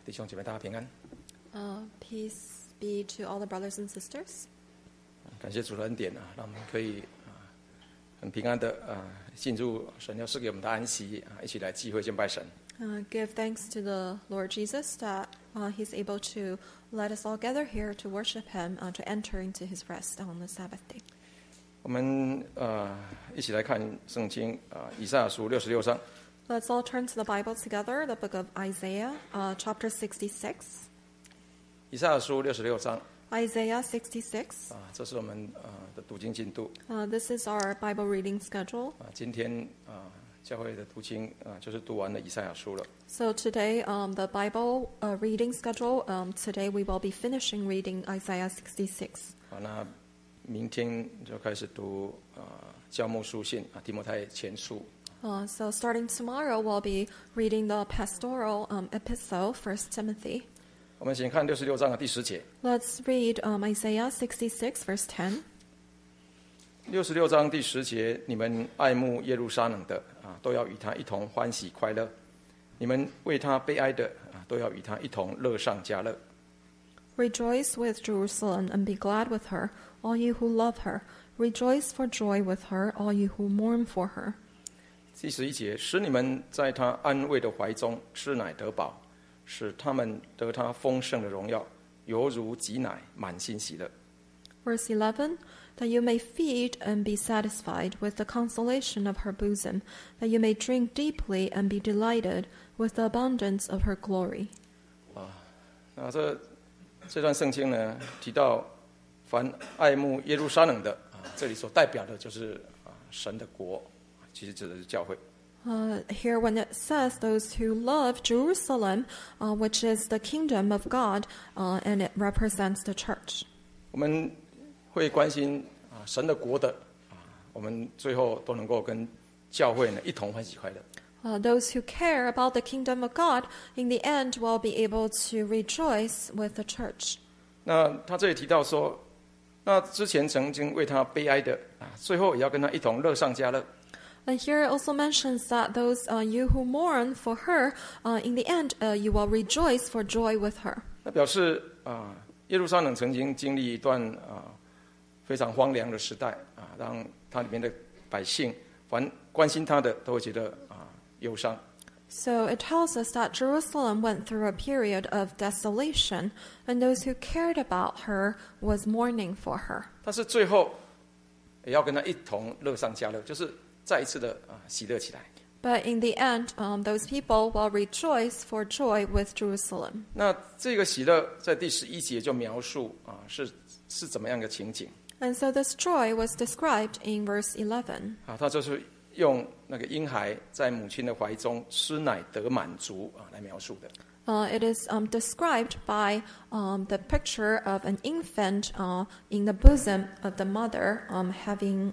弟兄姐妹大家平安。 Peace be to all the brothers and sisters. 感谢主的恩典让我们可以很平安的进入神要赐给我们的安息一起来聚会敬拜神。 Give thanks to the Lord Jesus that He's able to let us all gather here to worship Him, to enter into His rest on the Sabbath day. 我们一起来看圣经以赛亚书66章。 Let's all turn to the Bible together, the book of Isaiah, chapter 66. 以赛亚书66章。 Isaiah 66. 这是我们的读经进度。 This is our Bible reading schedule. 今天教会的读经就是读完了以赛亚书了。 So today, the Bible reading schedule, today we will be finishing reading Isaiah 66. 那明天就开始读教牧书信提摩太前书。 So starting tomorrow, we'll be reading the pastoral epistle, 1 Timothy. 我们先看66章的第10节。 Let's read Isaiah 66, verse 10. 66章第10节，你们爱慕耶路撒冷的都要与他一同欢喜快乐；你们为他悲哀的都要与他一同乐上加乐。 Rejoice with Jerusalem and be glad with her, all you who love her. Rejoice for joy with her, all you who mourn for her. 第11节，使你们在他安慰的怀中吃奶得饱，使他们得他丰盛的荣耀，犹如挤奶，满心喜乐。 Verse 11, that you may feed and be satisfied with the consolation of her bosom, that you may drink deeply and be delighted with the abundance of her glory. 那这段圣经呢，提到凡爱慕耶路撒冷的这里所代表的就是神的国，其实指的是教会。 Here when it says those who love Jerusalem, which is the kingdom of God, and it represents the church. 我们会关心神的国的我们最后都能够跟教会呢一同欢喜快乐。 Those who care about the kingdom of God, in the end, will be able to rejoice with the church. 那他这里提到说，那之前曾经为他悲哀的最后也要跟他一同乐上加乐。 And here it also mentions that those you who mourn for her, in the end, you will rejoice for joy with her. 那表示耶路撒冷曾经经历一段非常荒凉的时代让他里面的百姓凡关心他的都会觉得忧伤。 So it tells us that Jerusalem went through a period of desolation, and those who cared about her was mourning for her. 但是最后也要跟他一同乐上加乐，就是再一次的喜乐起来。 But in the end, those people will rejoice for joy with Jerusalem. 那这个喜乐在第11节就描述是怎么样的情景。 And so this joy was described in verse 11. 他就是用那个婴孩在母亲的怀中吃奶得满足来描述的。 It is described by the picture of an infant in the bosom of the mother having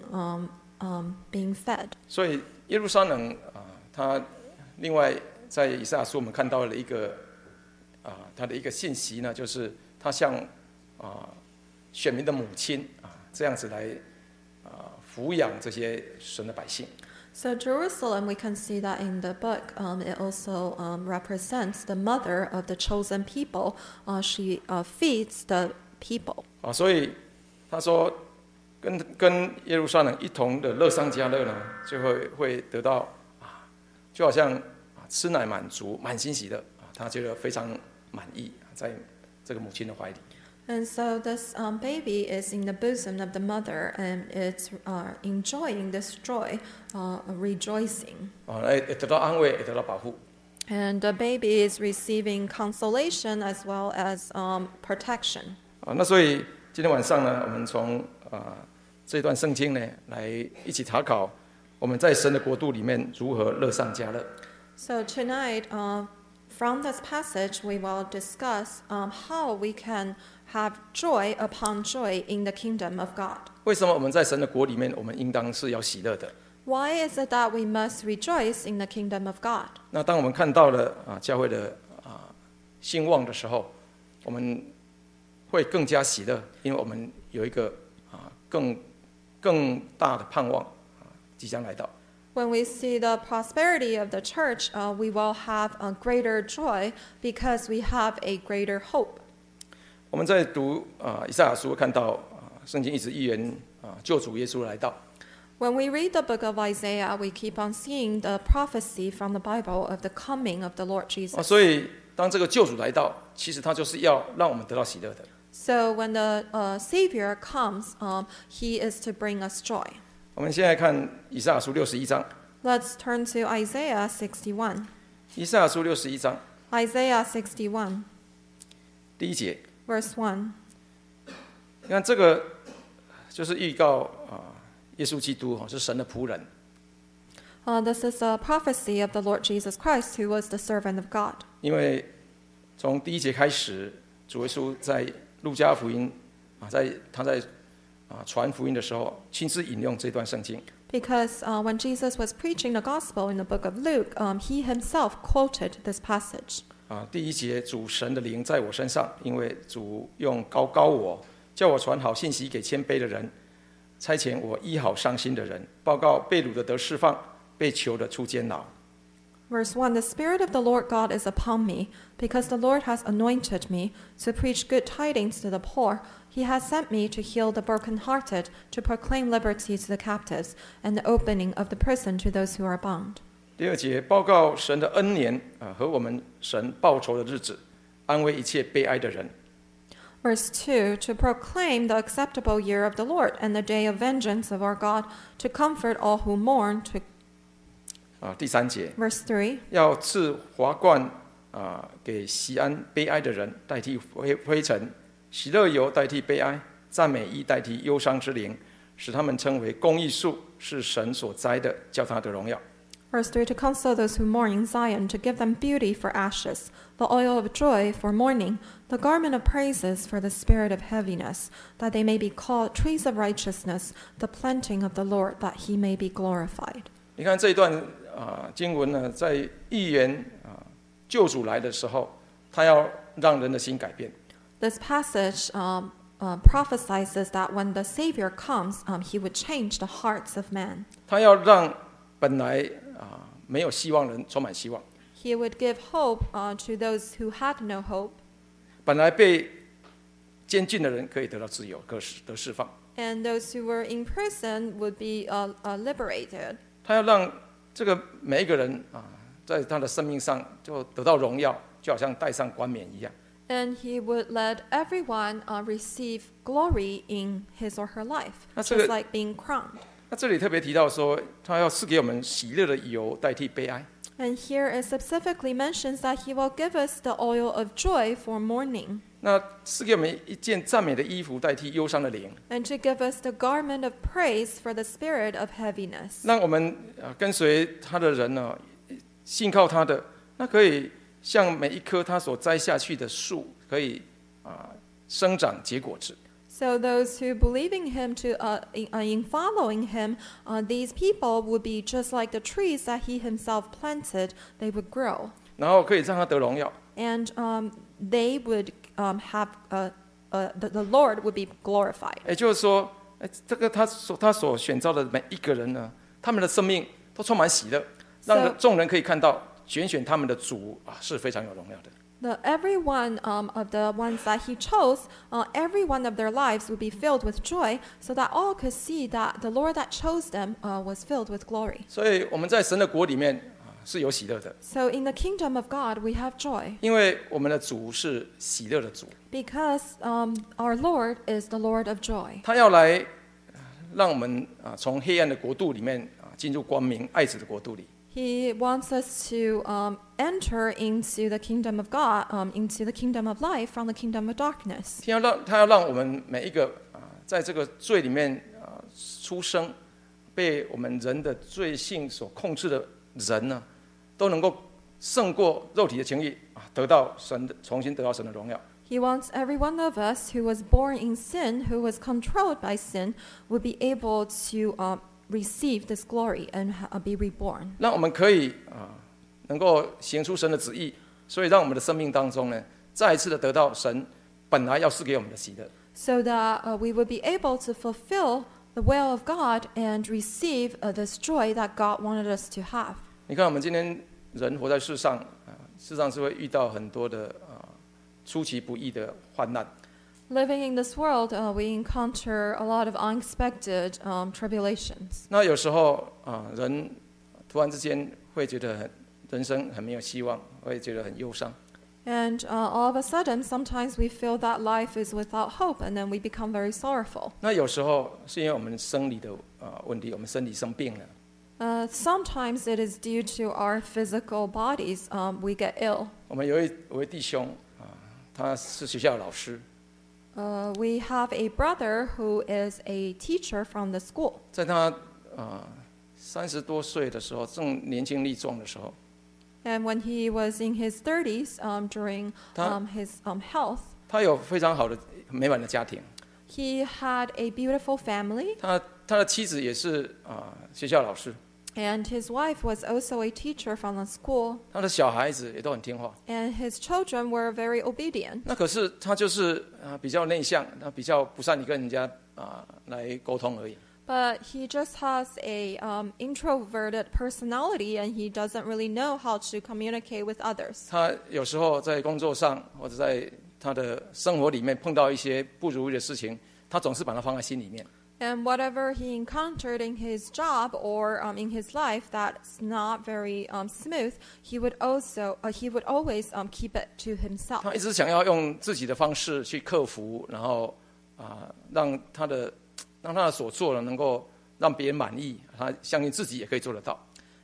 being fed. 所以耶路撒冷他另外在以赛亚书我们看到了一个他的一个信息呢，就是他像选民的母亲这样子来抚养这些神的百姓。 So Jerusalem, we can see that in the book, it also represents the mother of the chosen people. She feeds the people. 所以他说跟耶路撒冷一同的乐上加乐呢，就会得到就好像吃奶满足，满心喜乐他觉得非常满意在这个母亲的怀里。 And so this baby is in the bosom of the mother, and it's enjoying this joy, rejoicing. 也得到安慰，也得到保护。 And the baby is receiving consolation as well as protection. 那所以今天晚上呢，我们从这段圣经呢，来一起查考我们在神的国度里面如何乐上加乐。 So tonight, from this passage, we will discuss how we can have joy upon joy in the kingdom of God. 为什么我们在神的国里面，我们应当是要喜乐的？ Why is it that we must rejoice in the kingdom of God? 那当我们看到了教会的兴旺的时候，我们会更加喜乐，因为我们有一个更大的盼望即将来到。 When we see the prosperity of the church, we will have a greater joy because we have a greater hope. 我们在读以赛亚书看到圣经一直预言救主耶稣来到。 When we read the book of Isaiah, we keep on seeing the prophecy from the Bible of the coming of the Lord Jesus. 所以当这个救主来到，其实他就是要让我们得到喜乐的。 So when the Savior comes, he is to bring us joy. 我们现在看以赛亚书61章。 Let's turn to Isaiah 61. 以赛亚书61章 Isaiah 61, 第1节， verse 1. 你看这个就是预告耶稣基督是神的仆人。 This is a prophecy of the Lord Jesus Christ, who was the servant of God. 因为从第1节开始，主耶稣在路加福音他在传福音的时候，亲自引用这段圣经。 Because when Jesus was preaching the gospel in the book of Luke, he himself quoted this passage. 第1节，主神的灵在我身上，因为主用膏我，叫我传好信息给谦卑的人，差遣我医好伤心的人，报告被掳的得释放，被囚的出监牢。 Verse 1, The Spirit of the Lord God is upon me, because the Lord has anointed me to preach good tidings to the poor. He has sent me to heal the brokenhearted, to proclaim liberty to the captives, and the opening of the prison to those who are bound. 第2节，报告神的恩年和我们神报仇的日子，安慰一切悲哀的人。 Verse 2, To proclaim the acceptable year of the Lord, and the day of vengeance of our God, to comfort all who mourn. 第3节， Verse 3, 要赐华冠给西安悲哀的人，代替灰尘；喜乐油代替悲哀，赞美衣代替忧伤之灵，使他们称为公义树，是神所栽的，叫他得荣耀。 Verse 3, To console those who mourn in Zion, to give them beauty for ashes, the oil of joy for mourning, the garment of praises for the spirit of heaviness, that they may be called trees of righteousness, the planting of the Lord, that he may be glorified. 你看这一段经文呢，在预言救主来的时候，他要让人的心改变。 This passage prophesies that when the Savior comes, he would change the hearts of man. 他要让本来没有希望的人充满希望， He would give hope to those who had no hope, 本来被监禁的人可以得到自由，得释放。 and those who were in prison would be liberated. 他要让这个每一个人在他的生命上就得到荣耀，就好像戴上冠冕一样。 And he would let everyone receive glory in his or her life, 那这个 just like being crowned. 那这里特别提到说，他要赐给我们喜乐的油代替悲哀。 And here it specifically mentions that he will give us the oil of joy for mourning, 那赐给我们一件赞美的衣服代替忧伤的灵， and to give us the garment of praise for the spirit of heaviness. 让我们跟随他的人呢，信靠他的，那可以像每一棵他所栽下去的树，可以生长结果子。 So those who believe in him, in following him, these people would be just like the trees that he himself planted. They would grow, 然后可以让他得荣耀。 and they would have the Lord would be glorified. 也就是说，这个他所选召的每一个人呢，他们的生命都充满喜乐，让众人可以看到选他们的主是非常有荣耀的。 Every one of the ones that he chose, every one of their lives would be filled with joy, so that all could see that the Lord that chose them was filled with glory. 所以我们在神的国里面是有喜乐的， So in the kingdom of God, we have joy, 因为我们的主是喜乐的主， because our Lord is the Lord of joy. 他要来让我们从黑暗的国度里面进入光明爱子的国度里。 He wants us to enter into the kingdom of God, into the kingdom of life from the kingdom of darkness. 他要让我们每一个在这个罪里面出生，被我们人的罪性所控制的人呢，都能够胜过肉体的情欲，重新得到神的荣耀。 He wants every one of us who was born in sin, who was controlled by sin, would be able to receive this glory and be reborn. 让我们可以能够行出神的旨意，所以让我们的生命当中呢，再一次的得到神本来要赐给我们的喜乐。 So that we would be able to fulfill the will of God and receive this joy that God wanted us to have. 你看，我们今天人活在世上，事实上是会遇到很多的出其不意的患难。 Living in this world, we encounter a lot of unexpected tribulations. 那有时候人突然之间会觉得人生很没有希望，会觉得很忧伤。 And all of a sudden, sometimes we feel that life is without hope, and then we become very sorrowful. 那有时候是因为我们生理的问题，我们身体生病了。 Sometimes it is due to our physical bodies. We get ill. 我们有一位弟兄他是学校的老师。 We have a brother who is a teacher from the school. 在他30多岁的时候，正年轻力壮的时候。 And when he was in his 30s, during his health, 他有非常好的美满的家庭。 he had a beautiful family. 他的妻子也是学校老师。 And his wife was also a teacher from the school. 他的小孩子也都很听话。 And his children were very obedient. 那可是他就是比较内向，他比较不善于跟人家来沟通而已。 But he just has a introverted personality, and he doesn't really know how to communicate with others. 他有时候在工作上或者在他的生活里面碰到一些不如意的事情，他总是把它放在心里面。 And whatever he encountered in his job or in his life that's not very smooth, he would always keep it to himself. 他一直想要用自己的方式去克服，然后让他的所做的能够让别人满意，他相信自己也可以做得到。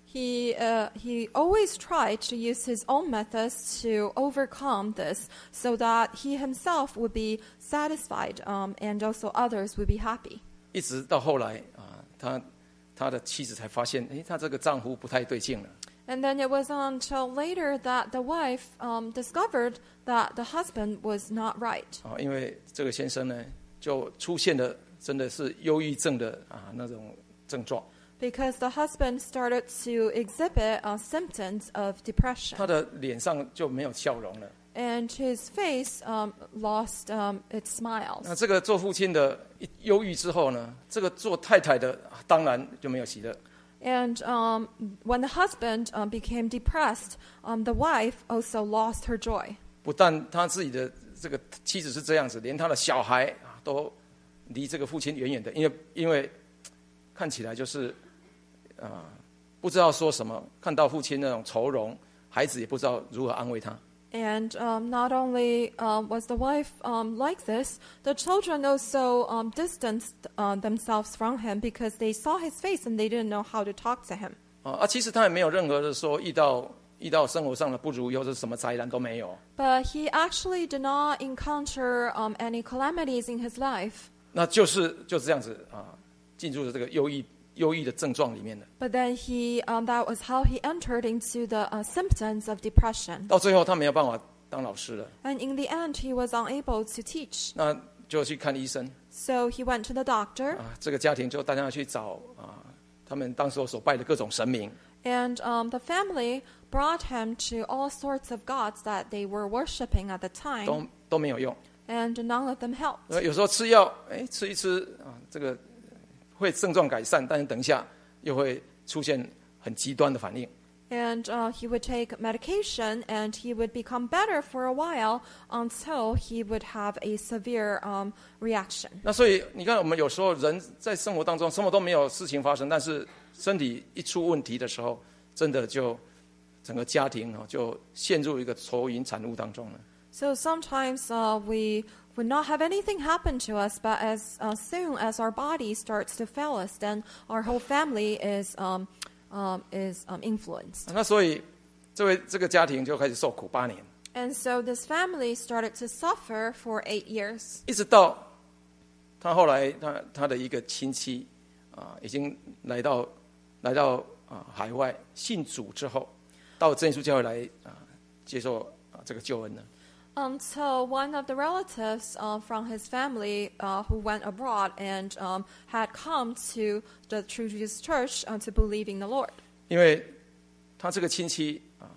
He always tried to use his own methods to overcome this, so that he himself would be satisfied, and also others would be happy. 一直到后来他的妻子才发现，他这个丈夫不太对劲了。 And then it was until later that the wife discovered that the husband was not right. 因为这个先生呢，就出现了真的是忧郁症的那种症状。 Because the husband started to exhibit symptoms of depression. 他的脸上就没有笑容了。 And his face lost its smiles. 那这个做父亲的忧郁之后呢，这个做太太的当然就没有喜乐。 And when the husband became depressed, the wife also lost her joy. 不但他自己的这个妻子是这样子，连他的小孩都离这个父亲远远的，因为看起来就是不知道说什么，看到父亲那种愁容，孩子也不知道如何安慰他。 And not only was the wife like this, the children also distanced themselves from him because they saw his face and they didn't know how to talk to him. 其实他也没有任何的说遇到生活上的不如意或者什么灾难都没有。 But he actually did not encounter any calamities in his life. 那就这样子进入了这个忧郁的症状里面的。 But then that was how he entered into the symptoms of depression. 到最后他没有办法当老师了。 And in the end, he was unable to teach. 那就去看医生。 So he went to the doctor. 这个家庭就大家去找他们当时所拜的各种神明。 And the family brought him to all sorts of gods that they were worshiping at the time. 都没有用。 And none of them helped. 有时候吃药，吃一吃这个会症状改善，但是等一下又会出现很极端的反应。 And he would take medication, and he would become better for a while until he would have a severe reaction. 那所以你看，我们有时候人在生活当中什么都没有事情发生，但是身体一出问题的时候，真的就整个家庭就陷入一个愁云惨雾当中了。 So sometimes we would not have anything happen to us, but as soon as our body starts to fail us, then our whole family is influenced. 那所以这个家庭就开始受苦8年。 And so this family started to suffer for 8 years. 一直到他后来他的一个亲戚已经来到海外信主之后，到真耶稣教会来接受这个救恩了。 Until one of the relatives from his family who went abroad and had come to the True Jesus Church to believe in the Lord. 因为他这个亲戚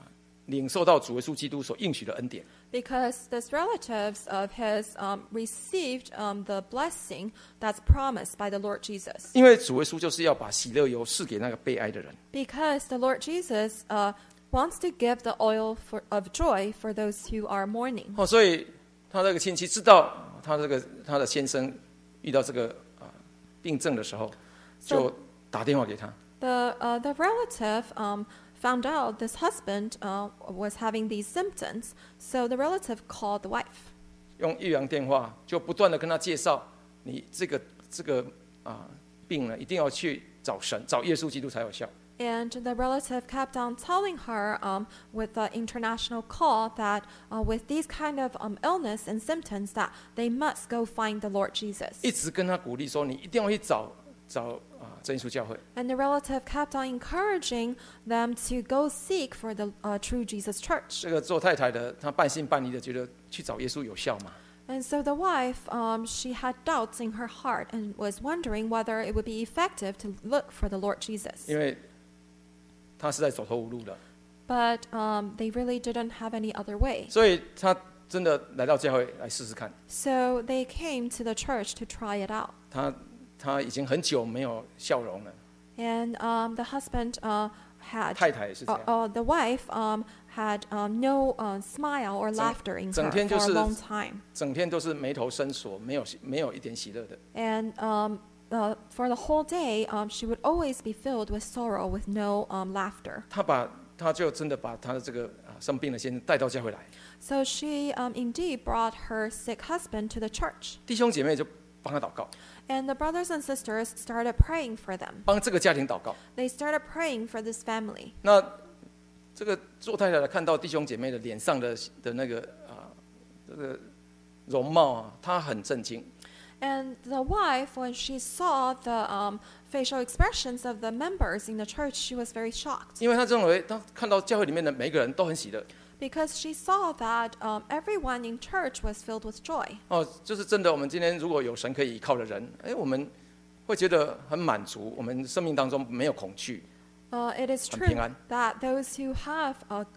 领受到主耶稣基督所应许的恩典。 Because these relatives of his received the blessing that's promised by the Lord Jesus. 因为主耶稣就是要把喜乐油赐给那个悲哀的人。 Because the Lord Jesus wants to give the oil of joy for those who are mourning. 所以他这个亲戚知道他的先生遇到这个病症的时候，就打电话给他。 The relative found out this husband was having these symptoms, so the relative called the wife. 用越洋电话就不断的跟他介绍，你这个病呢，一定要去找神，找耶稣基督才有效。 And the relative kept on telling her with the international call that with these kind of illness and symptoms that they must go find the Lord Jesus. 一直跟他鼓励说，你一定要去找真耶稣教会。 And the relative kept on encouraging them to go seek for the true Jesus Church. 这个做太太的，她半信半疑的觉得去找耶稣有效吗？ And so the wife, she had doubts in her heart and was wondering whether it would be effective to look for the Lord Jesus. 因为她实在走投无路了。 But they really didn't have any other way. 所以她真的来到教会来试试看。 So they came to the church to try it out. 她已经很久没有笑容了。 And the husband had 太太也是这样。 the wife had no smile or laughter in her for a long time. 整天都是眉头深锁，没有一点喜乐的。 And for the whole day, she would always be filled with sorrow, with no laughter. 她就真的把她的这个生病的先生带到教会来。 So she indeed brought her sick husband to the church. 弟兄姐妹就帮他祷告， And the brothers and sisters started praying for them. 帮这个家庭祷告。 They started praying for this family. 那这个做太太的看到弟兄姐妹的脸上的那个这个容貌啊，她很震惊。 And the wife, when she saw the facial expressions of the members in the church, she was very shocked. 因为她认为，她看到教会里面的每个人都很喜乐。 Because she saw that everyone in church was filled with joy. 就是真的，我们今天如果有神可以依靠的人，我们会觉得很满足，我们生命当中没有恐惧。 It is true 很平安。 that those who have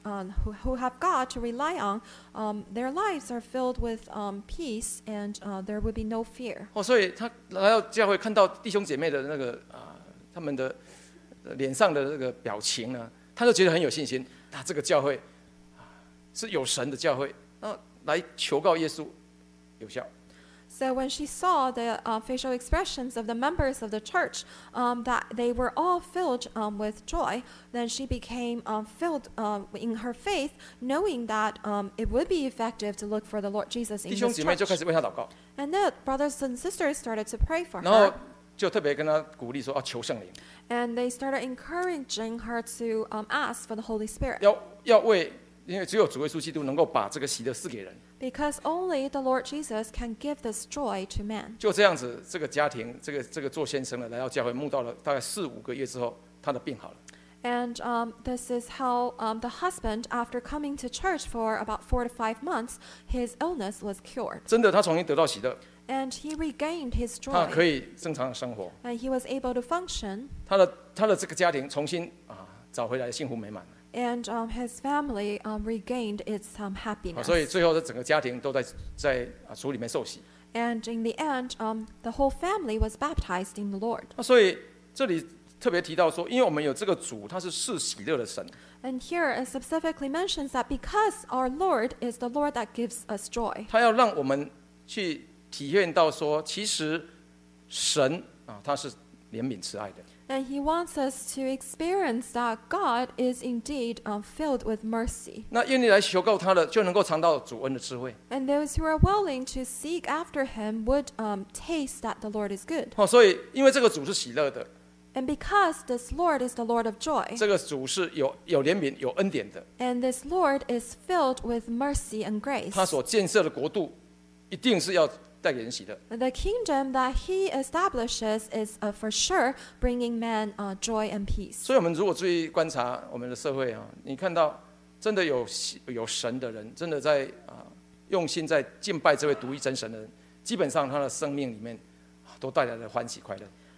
God to rely on, their lives are filled with peace, and there would be no fear. 所以他来到教会，看到弟兄姐妹的那个他们的脸上的这个表情呢，他就觉得很有信心。这个教会是有神的教会，来求告耶稣有效。 So when she saw the facial expressions of the members of the church, that they were all filled with joy, then she became filled in her faith, knowing that it would be effective to look for the Lord Jesus in 弟兄 this 姐妹就 church. 开始为他祷告， And the brothers and sisters started to pray for 然后 her, 就特别跟他鼓励说，要求圣灵， and they started encouraging her to ask for the Holy Spirit. 要为，因为只有主耶稣基督能够把这个喜乐赐给人。 Because only the Lord Jesus can give this joy to man. 就这样子，这个家庭，这个做先生的来到教会，慕道了大概4-5个月之后，他的病好了。 And this is how the husband, after coming to church for about 4 to 5 months, his illness was cured. 真的，他重新得到喜乐， And he regained his 他可 joy. 以正常的生活， And he was able to function. 他的这个家庭重新找回来幸福美满。 And his family regained its 所以 happiness. 最后的整个家庭都在主里面受洗。 And in the end, the whole family was baptized in the Lord. 所以这里特别提到说，因为我们有这个主，他是赐喜乐的神， And here it specifically mentions that because our Lord is the Lord that gives us joy. 他要让我们去体验到说，其实神他是怜悯慈爱的。 And he wants us to experience that God is indeed filled with mercy. 那愿意来求告他的，就能够尝到主恩的智慧。 And those who are willing to seek after him would taste that the Lord is good. 所以因为这个主是喜乐的， And because this Lord is the Lord of joy, 这个主是有怜悯、有恩典的， and this Lord is filled with mercy and grace, 他所建设的国度一定是要带给人喜乐。 the kingdom that he establishes is for sure bringing man joy and peace. 所以我们如果注意观察我们的社会你看到真的有神的人，真的在用心在敬拜这位独一真神的人，基本上他的生命里面都带来了欢喜快乐。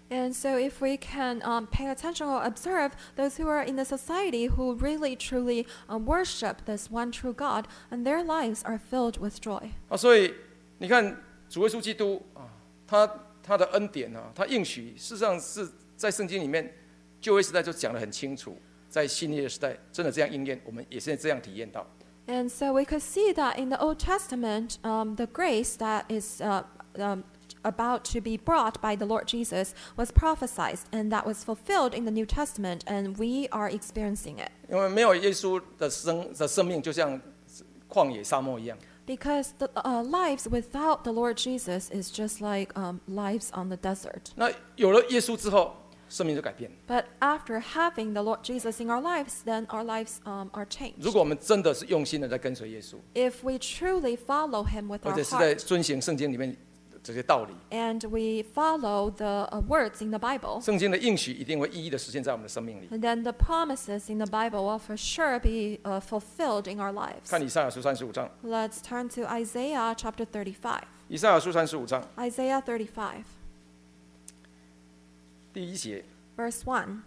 And so, if we can pay attention or observe those who are in the society who really truly worship this one true God, and their lives are filled with joy. 所以你看主耶稣基督他的恩典他应许，事实上是在圣经里面旧约时代就讲得很清楚，在新约时代真的这样应验，我们也现在这样体验到。 And so we could see that in the Old Testament, the grace that is about to be brought by the Lord Jesus was prophesied, and that was fulfilled in the New Testament, and we are experiencing it. 因为没有耶稣的生命，就像旷野沙漠一样。 Because the lives without the Lord Jesus is just like lives on the desert. 那有了耶稣之后，生命就改变。 But after having the Lord Jesus in our lives, then our lives are changed. 如果我们真的是用心的在跟随耶稣， If we truly follow Him with 而 our 且是在 heart, 遵行圣经里面这些道理， and we follow the words in the Bible, 圣经的应许一定会一一的实现在我们的生命里。 and then the promises in the Bible will for sure be fulfilled in our lives. 看以赛亚书35章， Let's turn to Isaiah chapter 35. 以赛亚书35章 Isaiah 35, 第1节 verse 1.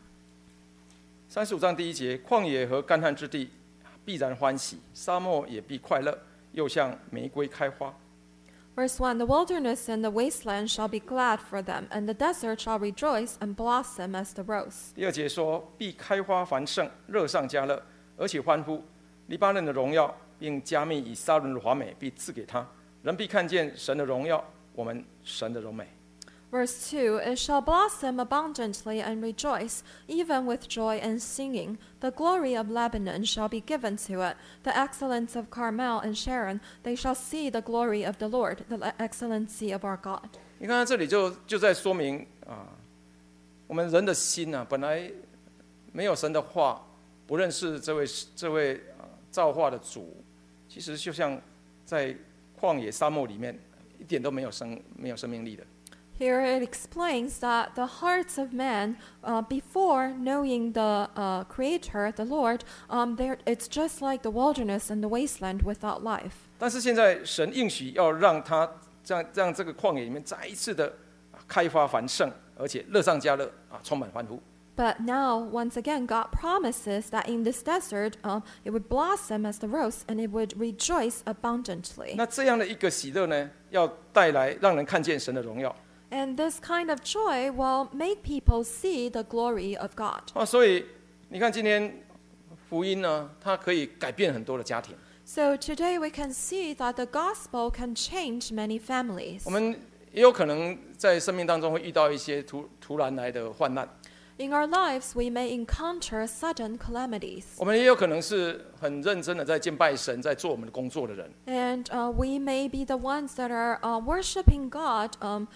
，35章第1节，旷野和干旱之地必然欢喜，沙漠也必快乐，又像玫瑰开花。 Verse 1, The wilderness and the wasteland shall be glad for them, and the desert shall rejoice and blossom as the rose. 第2节说，必开花繁盛，热上加热，而且欢呼。黎巴嫩的荣耀，并加密以撒伦的华美，必赐给他。人必看见神的荣耀，我们神的荣美。 Verse 2, It shall blossom abundantly and rejoice, even with joy and singing. The glory of Lebanon shall be given to it, the excellence of Carmel and Sharon. They shall see the glory of the Lord, the excellency of our God. 你看，这里就在说明我们人的心本来没有神的话，不认识这位造化的主，其实就像在旷野沙漠里面，一点都没有生命力的。 Here it explains that the hearts of men, before knowing the Creator, the Lord, it's just like the wilderness and the wasteland without life. 但是现在神应许要让他让这个旷野里面再一次的开花繁盛，而且乐上加乐充满欢呼。 But now, once again, God promises that in this desert, it would blossom as the rose and it would rejoice abundantly. 那这样的一个喜乐呢，要带来让人看见神的荣耀。 And this kind of joy will make people see the glory of God. 所以你看今天福音呢，它可以改变很多的家庭。 So today we can see that the gospel can change many families. 我们也有可能在生命当中会遇到一些突然来的患难。 In our lives, we may encounter sudden calamities. 我们也有可能是很认真的在敬拜神，在做我们的工作的人。 And we may be the ones that are worshiping God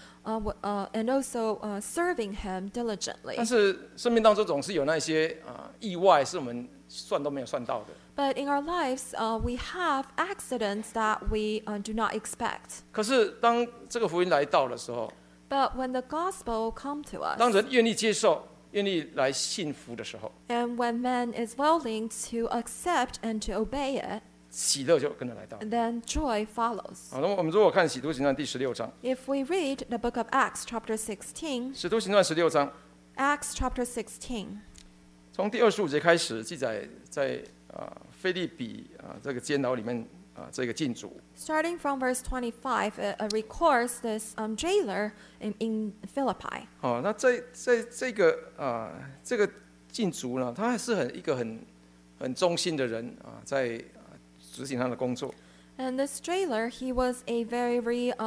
and also serving Him diligently. 但是生命当中总是有那些意外，是我们算都没有算到的。 But in our lives, we have accidents that we do not expect. 可是当这个福音来到的时候， But when the gospel come to 当 us, 人愿意接受、愿意来信服的时候， and when man is willing to accept and to obey it, 喜乐就跟着来到。 then joy follows. 好，那我们如果看《使徒行传》第16章， If we read the book of Acts, chapter 16, 《使徒行传》16章 Acts chapter 16, 从第25节开始记载，在腓立比这个监牢里面这个禁足。 starting from verse 25, it records this jailer in Philippi. 好，那在这个禁足呢，他还是一个很忠心的人在执行他的工作。 And this jailer, he was a very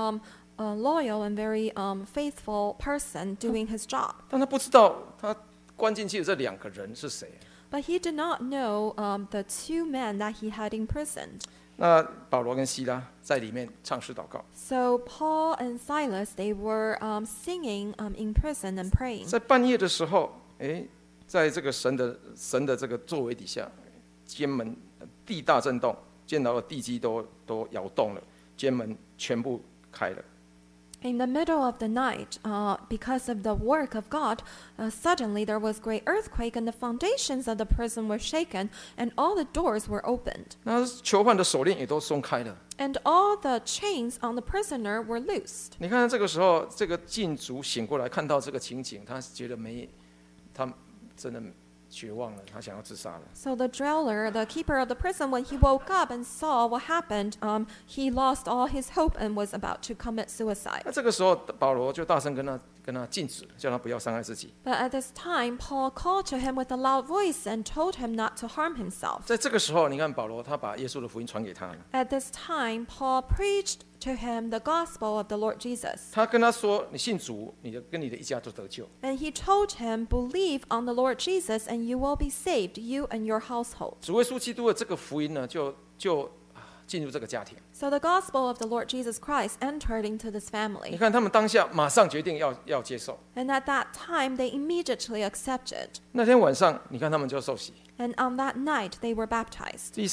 loyal and very faithful person doing his job. 但他不知道他关进去的这2个人是谁。 But he did not know the 2 men that he had imprisoned. 那保罗跟希拉在里面唱诗祷告， So Paul and Silas, they were singing in prison and praying. 在半夜的时候，在这个神的这个作为底下，监门地大震动，监牢的地基都摇动了，监门全部开了。 In the middle of the night, because of the work of God, suddenly there was great earthquake, and the foundations of the prison were shaken, and all the doors were opened, 那囚犯的锁链也都松开了。 and all the chains on the prisoner were loosed. 你看这个时候，这个禁足醒过来，看到这个情景，他觉得他真的绝望了，他想要自杀了。 So the jailer, the keeper of the prison, when he woke up and saw what happened, he lost all his hope and was about to commit suicide. 那这个时候，保罗就大声跟他禁止，叫他不要伤害自己。 But at this time, Paul called to him with a loud voice and told him not to harm himself. 在这个时候，你看保罗他把耶稣的福音传给他了， At this time, Paul preached to him the gospel of the Lord Jesus. 他跟他说：“你信主，跟你的一家都得救。” And he told him, believe on the Lord Jesus and you will be saved, you and your household. 主耶稣基督的这个福音呢，就进入这个家庭。 So the gospel of the Lord Jesus Christ entered into this 你 family. 看他们当下马上决定要接受。 And at that time, they immediately accepted. 那天晚上，你看他们就受洗。 And on that night, they were baptized. 第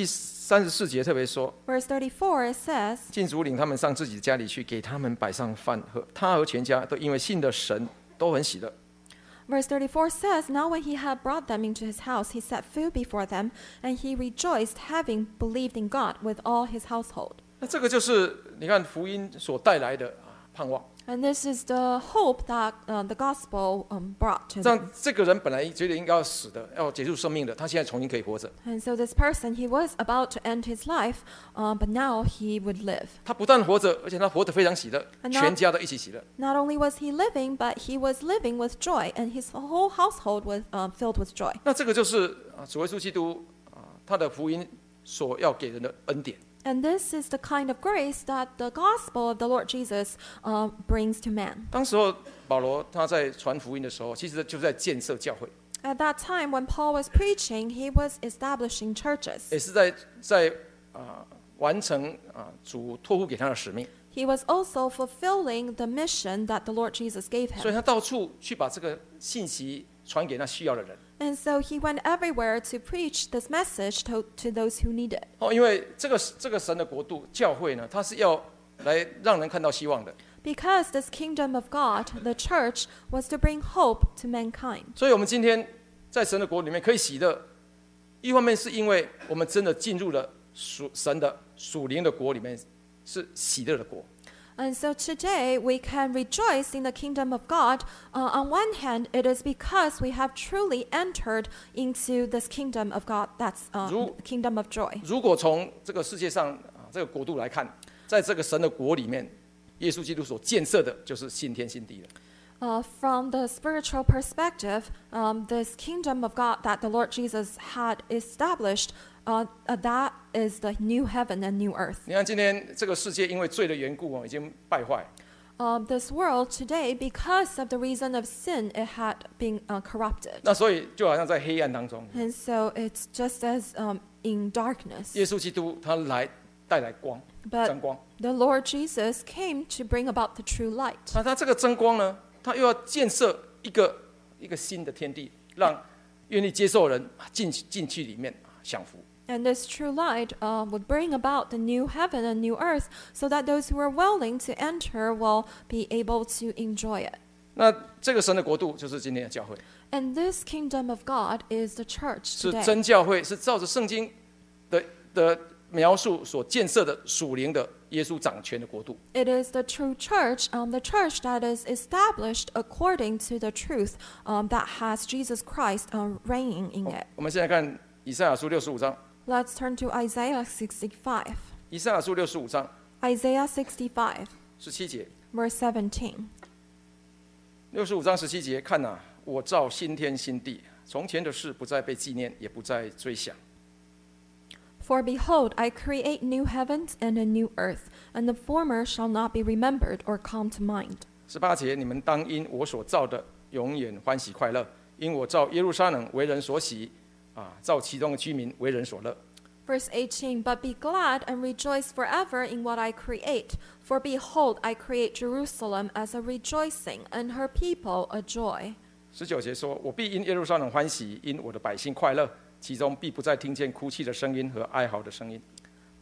34节特别说， Verse 34, it says, 禁足领他们上自己的家里去，给他们摆上饭喝。他和全家都因为信的神都很喜乐。 Verse 34 says, Now when he had brought them into his house, he set food before them, and he rejoiced, having believed in God with all his household. 那这个就是你看福音所带来的盼望。 And this is the hope that the gospel brought to 让 them. 这个人本来觉得应该要死的，要结束生命的，他现在重新可以活着。 And so this person, he was about to end his life, but now he would live. 他不但活着，而且他活得非常喜乐， And 全家都一起喜乐。 Not only was he living, but he was living with joy, and his whole household was filled with joy. 那这个就是主耶稣基督他的福音所要给人的恩典。 And this is the kind of grace that the gospel of the Lord Jesus brings to man. 当时候保罗他在传福音的时候，其实就是在建设教会， At that time, when Paul was preaching, he was establishing churches. 也是在完成主托付给他的使命。 He was also fulfilling the mission that the Lord Jesus gave 所以 him. 他到处去把这个信息传给那需要的人。 And so he went everywhere to preach this message to those who need it. 因为这个神的国度教会呢，它是要来让人看到希望的。 Because this kingdom of God, the church, was to bring hope to mankind. 所以我们今天在神的国里面可以喜乐，一方面是因为我们真的进入了神的属灵的国里面，是喜乐的国。 And so today we can rejoice in the kingdom of God. On one hand, it is because we have truly entered into this kingdom of God. That's the kingdom of joy. 如果从这个世界上这个国度来看，在这个神的国里面，耶稣基督所建设的就是新天新地了。 From the spiritual perspective, this kingdom of God that the Lord Jesus had established, that is the new heaven and new earth. 你看今天这个世界因为罪的缘故已经败坏。 This world today, because of the reason of sin, it had been corrupted. 那所以就好像在黑暗当中， And so it's just as in darkness. 耶稣基督他来带来光， But 真光。 the Lord Jesus came to bring about the true light. 那他这个真光呢，他又要建设一个新的天地，让愿意接受人进去里面享福。 And this true light would bring about the new heaven and new earth so that those who are willing to enter will be able to enjoy it. 那这个神的国度就是今天的教会， And this kingdom of God is the church 是 today. 真教会，是照着圣经的描述所建设的属灵的耶稣掌权的国度。 It is the true church, the church that is established according to the truth that has Jesus Christ reigning in it. 我们现在看以赛亚书65章， Let's turn to Isaiah 65. 以赛亚书65章 Isaiah 65, 17节。 verse 17. 65章17节，看哪，我造新天新地，从前的事不再被纪念，也不再追想。 For behold, I create new heavens and a new earth, and the former shall not be remembered or come to mind. 18节，你们当因我所造的永远欢喜快乐，因我造耶路撒冷为人所喜，造其中的居民为人所乐。 Verse 18, But be glad and rejoice forever in what I create. For behold, I create Jerusalem as a rejoicing, and her people a joy. 19节说，我必因耶路撒冷欢喜，因我的百姓快乐，其中必不再听见哭泣的声音和哀嚎的声音。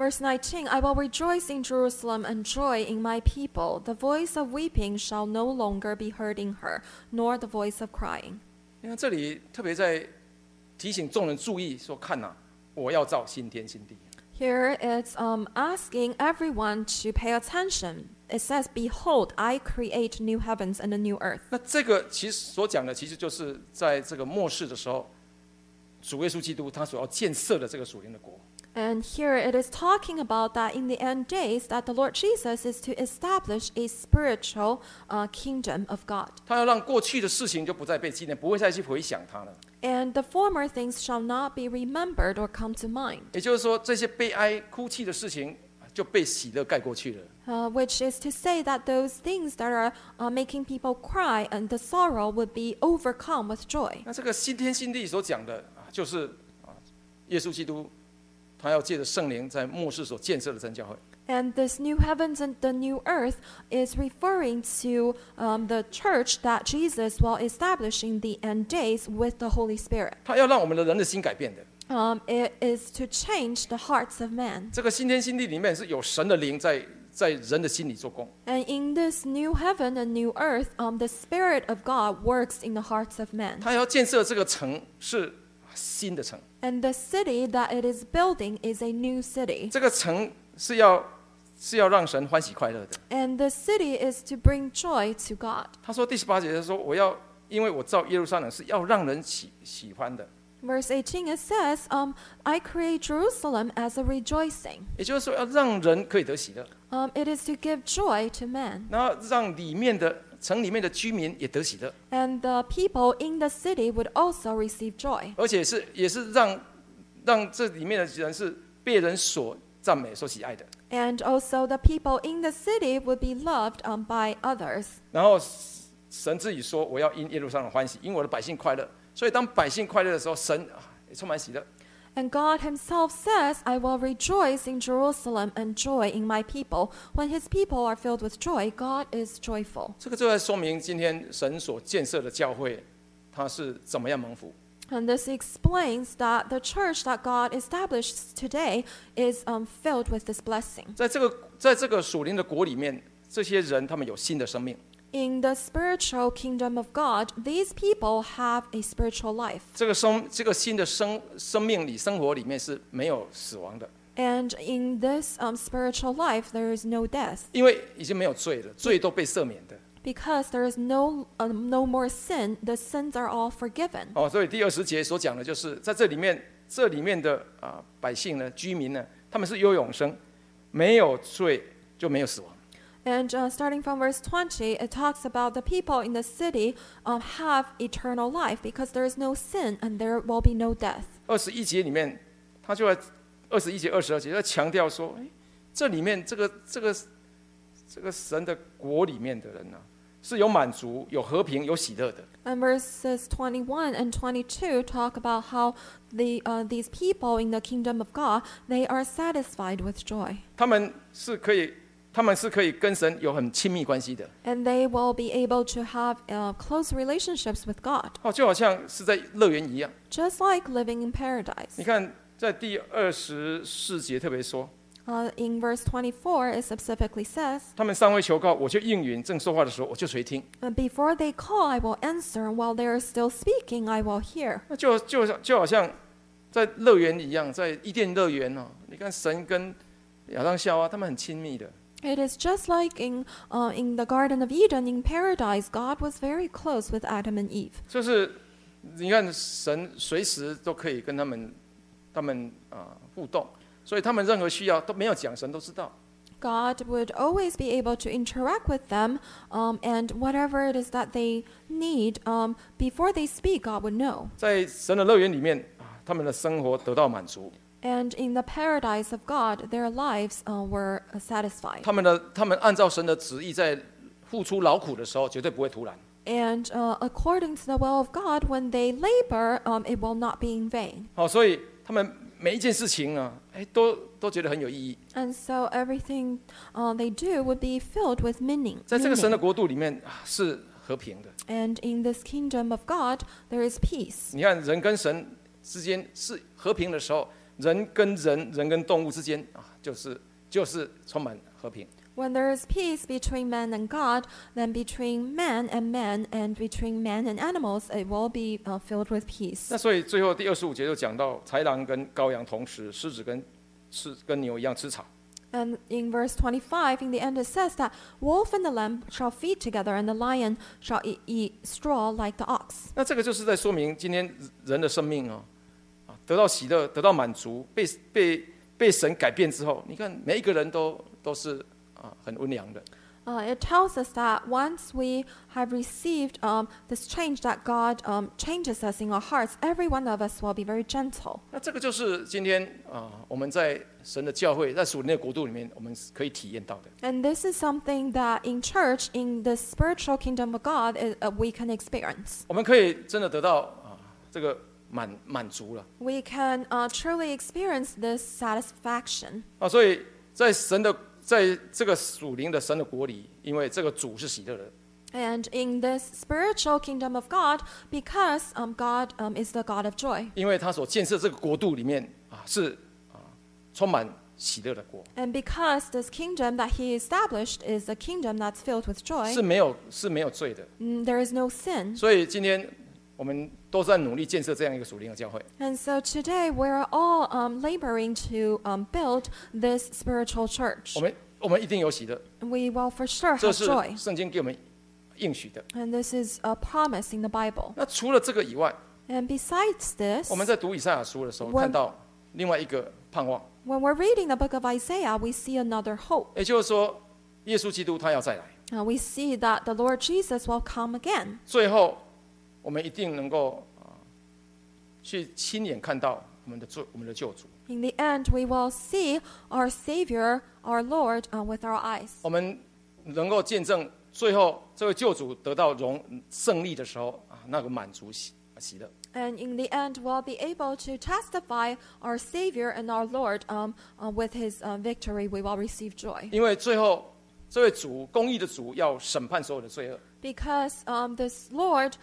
Verse 19, I will rejoice in Jerusalem and joy in my people. The voice of weeping shall no longer be heard in her, nor the voice of crying. 你看这里特别在提醒众人注意，说看呐、我要造新天新地。 Here it's asking everyone to pay attention. It says, Behold, I create new heavens and a new earth. 那这个其实所讲的，其实就是在这个末世的时候，主耶稣基督他所要建设的这个属灵的国。 And here it is talking about that in the end days that the Lord Jesus is to establish a spiritual kingdom of God. 他要让过去的事情就不再被纪念，不会再去回想它了。 And the former things shall not be remembered or come to mind. 也就是说，这些悲哀、哭泣的事情就被喜乐盖过去了。 Which is to say that those things that are making people cry and the sorrow would be overcome with joy. 那这个新天新地所讲的，就是耶稣基督他要借着圣灵在末世所建设的真教会。 And this new heavens and the new earth is referring to the church that Jesus will establish in the end days with the Holy Spirit. 他要让我们的人的心改变的。 It is to change the hearts of men. 这个新天新地里面是有神的灵在人的心里做工。 And in this new heaven and new earth, the Spirit of God works in the hearts of men. 他要建设这个城是新的城， And the city that it is building is a new city. 这个城是要让神欢喜快乐的。 And the city is to bring joy to God. 他说第18节他说我要因为我造耶路撒冷是要让人喜欢的， Verse 18 it says, I create Jerusalem as a rejoicing. 也就是说要让人可以得喜乐， It is to give joy to men. 然后让城里面的居民也得喜乐， And the people in the city would also receive joy. 而且也是让这里面的人是被人所赞美、所喜爱的。 And also the people in the city would be loved by others. 然后神自己说：“我要因耶路撒冷欢喜，因我的百姓快乐。”所以当百姓快乐的时候，神也充满喜乐。 And God himself says, I will rejoice in Jerusalem and joy in my people. When his people are filled with joy, God is joyful. 这个就在说明今天神所建设的教会，它是怎么样蒙福。 And this explains that the church that God established today is filled with this blessing. 在这个属灵的国里面，这些人他们有新的生命。 In the spiritual kingdom of God, these people have a spiritual life. 这个新的生命里生活里面是没有死亡的， And in this spiritual life, there is no death. 因为已经没有罪了，罪都被赦免的。 Because there is no more sin, the sins are all forgiven. 所以第20节所讲的就是在这里面的百姓呢、居民呢，他们是有永生，没有罪就没有死亡。 And starting from verse 20, it talks about the people in the city have eternal life because there is no sin and there will be no death. 21节里面，他就在21节、22节在强调说，这里面这个神的国里面的人呢、是有满足、有和平、有喜乐的。 And verses 21 and 22 talk about how these people in the kingdom of God, they are satisfied with joy. 他们是可以跟神有很亲密关系的。 And they will be able to have close relationships with God, 就好像是在乐园一样。 just like living in paradise. 你看，在第24节特别说， In verse 24, it specifically says, 他们尚未求告，我就应允；正说话的时候，我就垂听。 Before they call, I will answer, and while they are still speaking, I will hear. 那就好像在乐园一样，在伊甸乐园哦，你看神跟亚当夏娃他们很亲密的。 It is just like in the Garden of Eden, in paradise, God was very close with Adam and Eve. 就是你看神随时都可以跟他们互动，所以他们任何需要都没有讲，神都知道。 God would always be able to interact with them, and whatever it is that they need, before they speak, God would know. 在神的乐园里面，他们的生活得到满足。 And in the paradise of God, their lives were satisfied. 他们按照神的旨意在付出劳苦的时候，绝对不会突然。 And according to the will of God, when they labor, it will not be in vain. 所以他们每一件事情啊，都觉得很有意义。 And so everything they do would be filled with meaning. 在这个神的国度里面是和平的。 And in this kingdom of God, there is peace. 你看人跟神之间是和平的时候， 人跟人、人跟动物之间啊，就是充满和平。 When there is peace between man and God, then between man and between man and animals, it will be filled with peace. 那所以最后第25节就讲到豺狼跟羔羊同食，狮子跟牛一样吃草。 And in verse 25, in the end, it says that wolf and the lamb shall feed together, and the lion shall eat straw like the ox. 那这个就是在说明今天人的生命得到喜乐，得到满足，被神改变之后，你看每一个人都是很温良的。 It tells us that once we have received this change, that God changes us in our hearts, every one of us will be very gentle. 那这个就是今天我们在神的教会，在属灵的国度里面，我们可以体验到的。 And this is something that in church, in the spiritual kingdom of God, we can experience. 我们可以真的得到这个满足了。 We can truly experience this satisfaction. 所以在这个属灵的神的国里，因为这个主是喜乐的。 And in this spiritual kingdom of God, because God is the God of joy. 因为他所建设这个国度里面是充满喜乐的国。 And because this kingdom that He established is a kingdom that's filled with joy. 是没有罪的。 There is no sin. 所以今天我们都在努力建设这样一个属灵的教会。 And so today we're all laboring to build this spiritual church. 我们一定有喜乐。 We will for sure 这 have 是 joy. 圣经给我们应许的。 And this is a promise in the Bible. 那除了这个以外， And besides this, 我们在读以赛亚书的时候， When- 看到另外一个盼望， when we're reading the book of Isaiah, we see another hope. 也就是说，耶稣基督他要再来， We see that the Lord Jesus will come again. 最后我们一定能够去亲眼看到我们的救主。 In the end, we will see our Savior, our Lord, with our eyes. 我们能够见证最后这位救主得到胜利的时候那个满足喜乐。 And in the end, we'll be able to testify our Savior and our Lord with His victory. We will receive joy. 因为最后这位主公义的主要审判所有的罪恶。 Because this Lord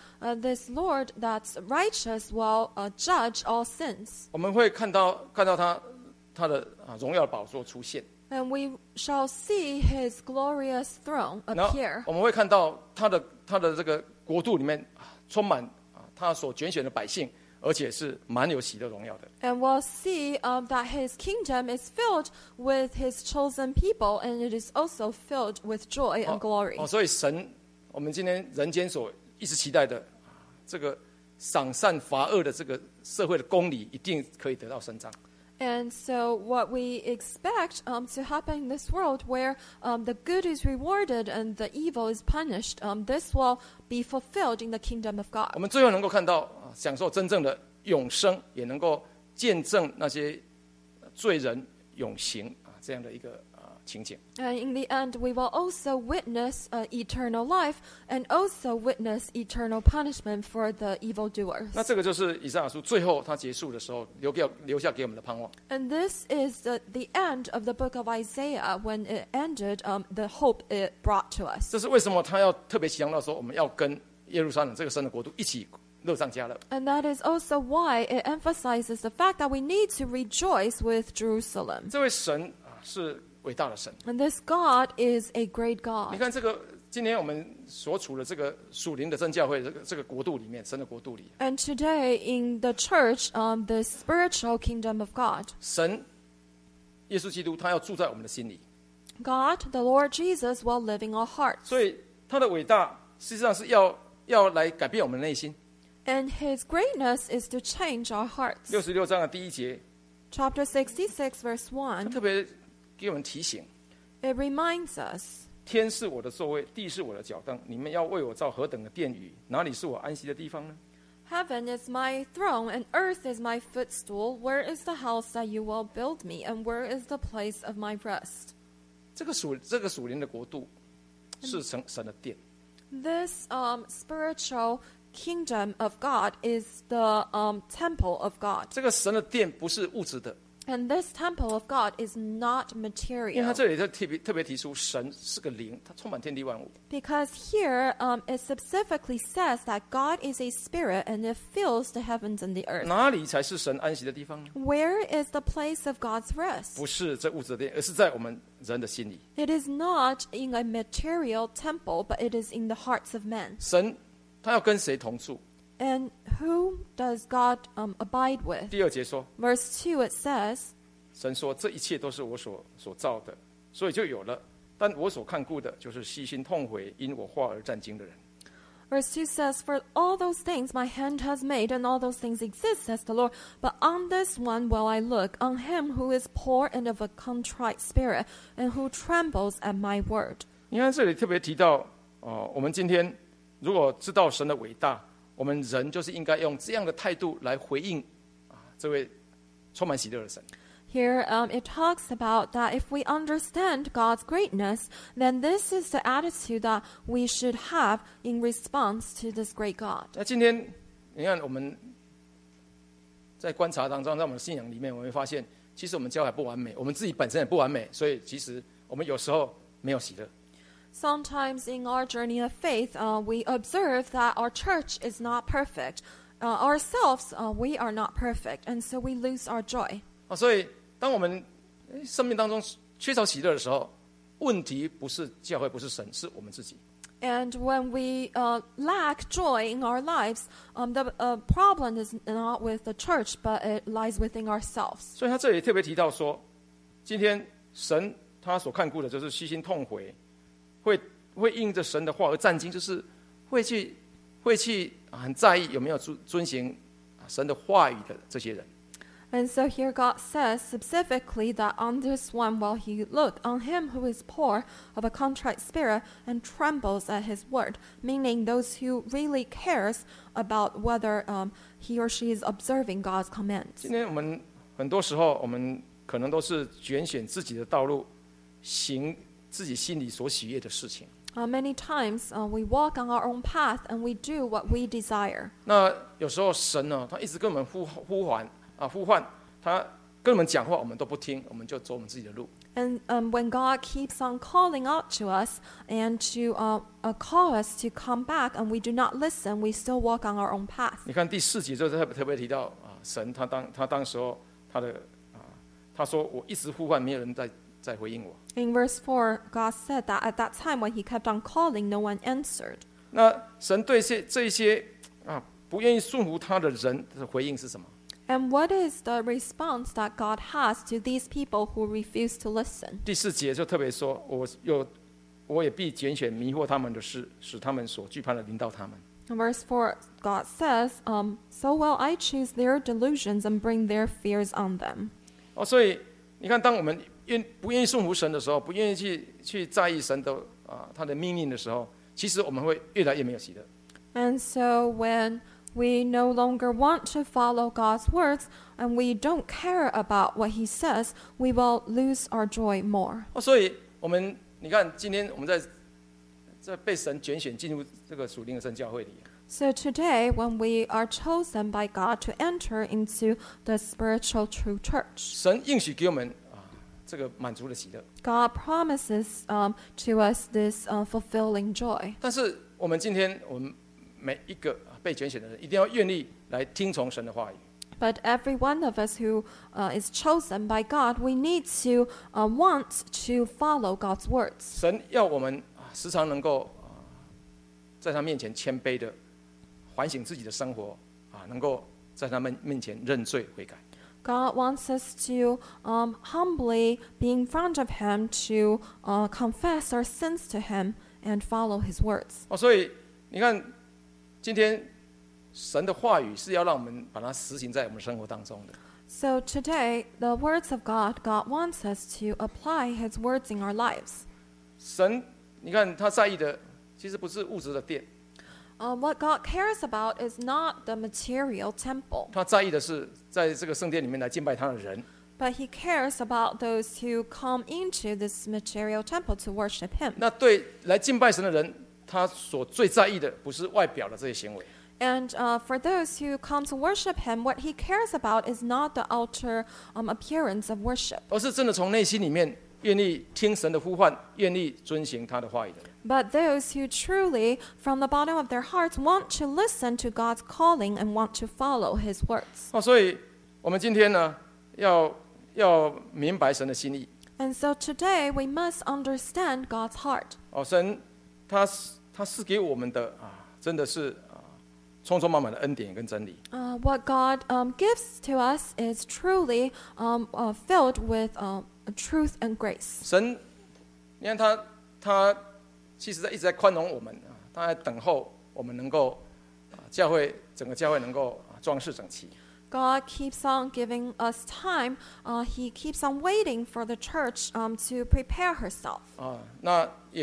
that's righteous will judge all sins. 我们会看到他的荣耀的宝座出现。 And we shall see His glorious throne 然后 appear. 我们会看到他的这个国度里面充满他所拣选的百姓，而且是满有喜乐荣耀的。 And we'll see that His kingdom is filled with His chosen people, and it is also filled with joy and glory. 所以神，我们今天人间所一直期待的这个赏善罚恶的这个社会的公理，一定可以得到伸张。 And so what we expect to happen in this world, where the good is rewarded and the evil is punished, this will be fulfilled in the kingdom of 我 God. 们最后能够看到享受真正的永生，也能够见证那些罪人永刑这样的一个情景。 And in the end, we will also witness eternal life and also witness eternal punishment for the evildoers. 那这个就是以赛亚书最后它结束的时候留下给我们的盼望。 And this is the end of the book of Isaiah. When it ended, the hope it brought to us. 这是为什么他要特别强调说，我们要跟耶路撒冷这个神的国度一起乐上加乐。 And that is also why it emphasizes the fact that we need to rejoice with Jerusalem. 这位神是伟大的神。 And this God is a great 你 God. 看这个，今天我们所处的这个属灵的真教会，这个国度里面，神的国度里， And today in the church, the spiritual kingdom of God, 神耶稣基督他要住在我们的心里， God, the Lord Jesus, will live in our hearts. 所以他的伟大实际上是要来改变我们的内心。 And His greatness is to change our hearts. 66章的第1节， Chapter 66, verse 他 1, 特别给我们提醒： it reminds us, 天是我的座位，地是我的脚凳，你们要为我造何等的殿宇？哪里是我安息的地方呢？ Heaven is my throne, and earth is my footstool. Where is the house that you will build me, and where is the place of my rest? 这个属灵的国度是神的殿。 This spiritual kingdom of God is the temple of God. 这个神的殿不是物质的， And this temple of God is not 因为他 material. 这里特别提出神是个灵，他充满天地万物。 Because here it specifically says that God is a spirit and it fills the heavens and the earth. 哪里才是神安息的地方呢？ Where is the place of God's rest? 不是这物质的殿，而是在我们人的心里。 It is not in a material temple, but it is in the hearts of men. 神他要跟谁同住？ And who does God abide with? 第2节说， Verse 2 it says, 神说这一切都是我所造的，所以就有了。但我所看顾的，就是悉心痛悔因我话而战惊的人。 Verse 2 says, For all those things my hand has made, and all those things exist, says the Lord. But on this one will I look, on him who is poor and of a contrite spirit, and who trembles at my word. 你看这里特别提到，我们今天如果知道神的伟大，我们人就是应该用这样的态度来回应这位充满喜乐的神。 Here it talks about that if we understand God's greatness, then this is the attitude that we should have in response to this great God. 那今天你看我们在观察当中，在我们的信仰里面，我们会发现，其实我们教会不完美，我们自己本身也不完美，所以其实我们有时候没有喜乐。 Sometimes in our journey of faith, we observe that our church is not perfect. Ourselves, we are not perfect, and so we lose our joy. 所以当我们生命当中缺少喜乐的时候，问题不是教会，不是神，是我们自己。 And when we lack joy in our lives, the problem is not with the church, but it lies within ourselves. 所以他这里特别提到说，今天神他所看顾的就是悉心痛悔，会应着神的话而战惊，就是会去很在意有没有遵行神的话语的这些人。 And so here God says specifically that on this one will he look, on him who is poor, of a contrite spirit, and trembles at his word, meaning those who really cares about whether he or she is observing God's commands. 今天我们很多时候，我们可能都是拣选自己的道路，行自己心里所喜悦的事情。 Many times we walk on our own path and we do what we desire. 那有时候神呢，他一直跟我们呼唤，他跟我们讲话，我们都不听，我们就走我们自己的路。 And when God keeps on calling out to us and to call us to come back, and we do not listen, we still walk on our own path. 你看第4节就特别提到神他当时候他说我一直呼唤，没有人在回应我。 In verse 4, God said that at that time when he kept on calling, no one answered. 那神对这一些不愿意顺服他的人的回应是什么？ And what is the response that God has to these people who refuse to listen? 第4节就特别说，我也必拣选迷惑他们的事，使他们所惧怕的临到他们。 In verse 4, God says, So will I choose their delusions and bring their fears on them. 所以你看，当我们不愿意顺服神的时候，不愿意去在意神的他的命令的时候，其实我们会越来越没有喜乐。 And so when we no longer want to follow God's words and we don't care about what he says, we will lose our joy more. 所以你看，今天我们在被神拣选进入这个属灵的圣教会里。 So today, when we are chosen by God to enter into the spiritual true church, 神应许给我们这个满足的喜乐。 God promises to us this fulfilling joy. 但是我们今天每一个被拣选的人，一定要愿意来听从神的话语。 But every one of us who is chosen by God, we need to want to follow God's words. 神要我们时常能够在他面前谦卑的反省自己的生活能够在他们面前认罪悔改。 God wants us to humbly be in front of Him, to confess our sins to Him and follow His words. 所以你看，今天神的话语是要让我们把它实行在我们生活当中的。 So today, the words of God, God wants us to apply His words in our lives. 神，你看他在意的其实不是物质的殿， What God cares about is not the material temple, 他在意的是在这个圣殿里面来敬拜他的人。 but He cares about those who come into this material temple to worship Him. 那对来敬拜神的人，他所最在意的不是外表的这些行为， And for those who come to worship him, what he cares about is not the outer appearance of worship, 而是真的从内心里面愿意听神的呼唤，愿意遵行他的话语的人。 but those who truly, from the bottom of their hearts, want to listen to God's calling and want to follow his words. 所以我们今天呢，要明白神的心意。 And so today we must understand God's heart. 神他赐给我们的真的是充充满满的恩典跟真理。 What God gives to us is truly filled with truth and grace. 神，你看他其实一直在宽容我们他在等候我们能够整个教会能够装饰整齐。 God keeps on giving us time. He keeps on waiting for the church to prepare herself. 那也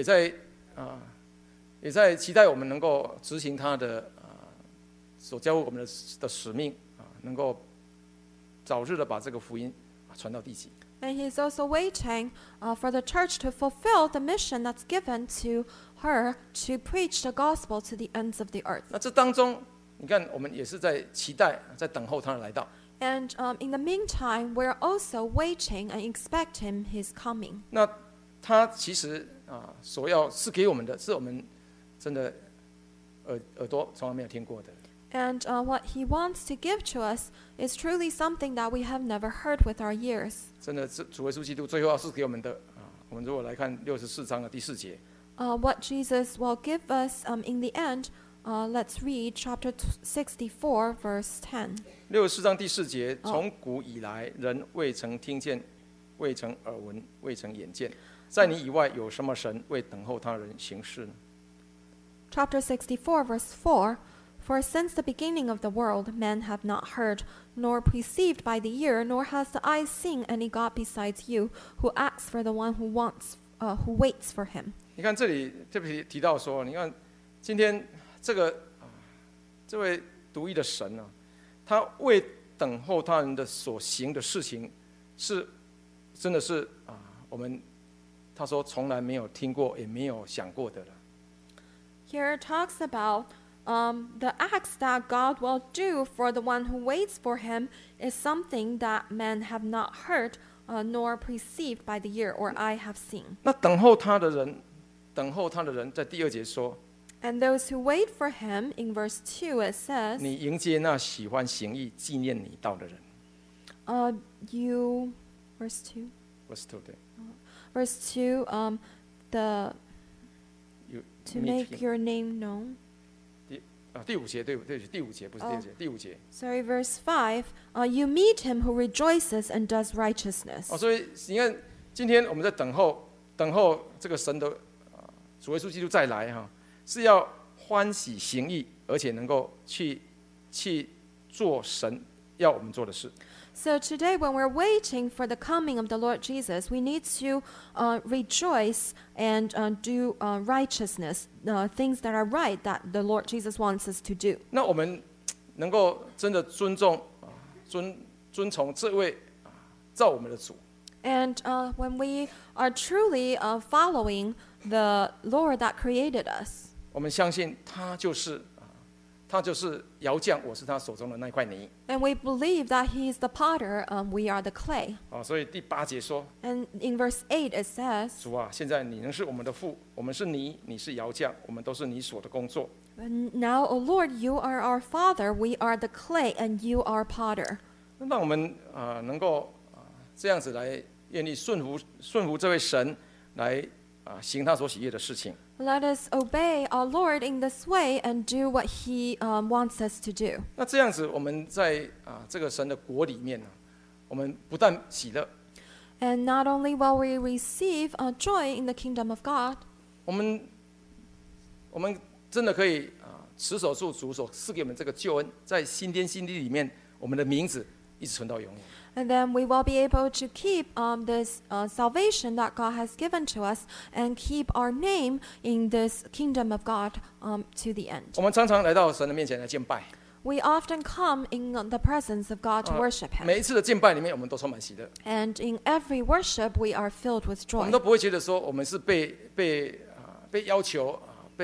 在期待我们能够执行他的所交付我们的使命能够早日的把这个福音传到地极。 And he's also waiting for the church to fulfill the mission that's given to her to preach the gospel to the ends of the earth. 那这当中，你看我们也是在期待，在等候他的来到。 And in the meantime, we're also waiting and expecting his coming. 那他其实所要赐给我们的是我们真的耳朵从来没有听过的。 And what he wants to give to us is truly something that we have never heard with our ears. 真的是主耶稣基督最后要赐给我们的我们如果来看64章的第4节。 What Jesus will give us in the end, let's read chapter 64, verse 10. 64章第4节，从古以来，人未曾听见，未曾耳闻，未曾眼见，在你以外有什么神为等候他人行事呢？ Chapter 64, verse 4. For since the beginning of the world, men have not heard, nor perceived by the ear, nor has the eye seen any God besides you, who acts for the one who waits for him. 你看这里特别提到说，你看今天这位独一的神他为等候他人的所行的事情，是真的是他说从来没有听过，也没有想过的了。 Here it talks about the acts that God will do for the one who waits for him is something that men have not heard, nor perceived by the ear or eye have seen. 那等候他的人，在第2节说， And those who wait for him, in verse 2 it says, 你迎接那喜欢行义、纪念你道的人。 verse 2, Verse 2对。 verse 2, to meet make him. your name known. 第5节对第5节不是第2节，第5节。 Sorry, verse 5, you meet him who rejoices and does righteousness. 所以你看，今天我们在等候这个神的主耶稣基督再来是要欢喜行义，而且能够去做神要我们做的事。 So today, when we're waiting for the coming of the Lord Jesus, we need to rejoice and do righteousness, things that are right that the Lord Jesus wants us to do. 那我们能够真的尊重遵从这位造我们的主。 And when we are truly following the Lord that created us, 我们相信他就是窑匠，我是他手中的那块泥。 and we believe that He is the potter, we are the clay. 所以第8节说， And in verse 8 it says, 主啊，现在你能是我们的父，我们是泥，你是窑匠，我们都是你所的工作。 Now, O Lord, you are our Father, we are the clay, and you are potter. 让我们能够这样子来愿意顺服这位神，来行他所喜悦的事情。 Let us obey our Lord in this way and do what He wants us to do. 那这样子，我们在这个神的国里面我们不但喜乐， And not only will we receive joy in the kingdom of God, 我们真的可以持守住主所赐给我们这个救恩，在新天新地里面，我们的名字一直存到永远。 and then we will be able to keep this salvation that God has given to us and keep our name in this kingdom of God to the end. 我们常常来到神的面前来敬拜， We often come in the presence of God to worship Him. 每一次的敬拜里面，我们都充满喜乐， And in every worship, we are filled with 我们 joy. 都不会觉得说我们是被要求被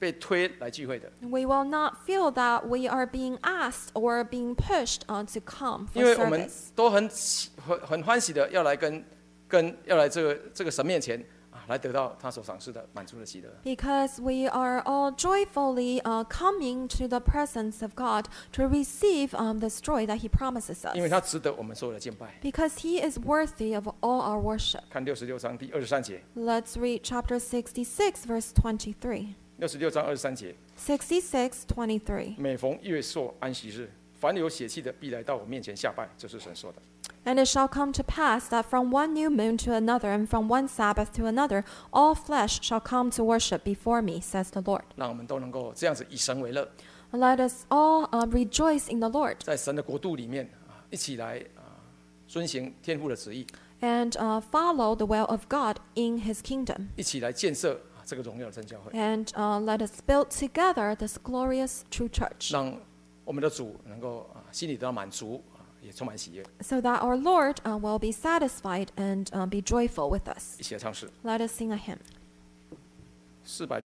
被推来聚会的， We will not feel that we are being asked or being pushed to come 因 for 为我们 service. 都很欢喜的要来要来这个神面前来得到他所赏赐的满足的喜乐。 Because we are all joyfully coming to the presence of God to receive this joy that He promises 因为 us. 他值得我们所有的敬拜。 Because He is worthy of all our worship. 看66章第23节， Let's read chapter 66, verse 23. 66章23节， 66:23. 每逢月朔安息日，凡有血气的必来到我面前下拜，这是神说的。 And it shall come to pass that from one new moon to another, and from one Sabbath to another, all flesh shall come to worship before me, says the Lord. 让我们都能够这样子以神为乐， Let us all rejoice in the Lord 在神的国度里面一起来遵行天父的旨意， and follow the will of God in His kingdom. 一起来建设这个荣耀的真教会， And let us build together this glorious true church, 让我们的主能够心里得到满足，也充满喜悦。 so that our Lord will be satisfied and be joyful with us. 一起来唱诗 Let us sing a hymn. 400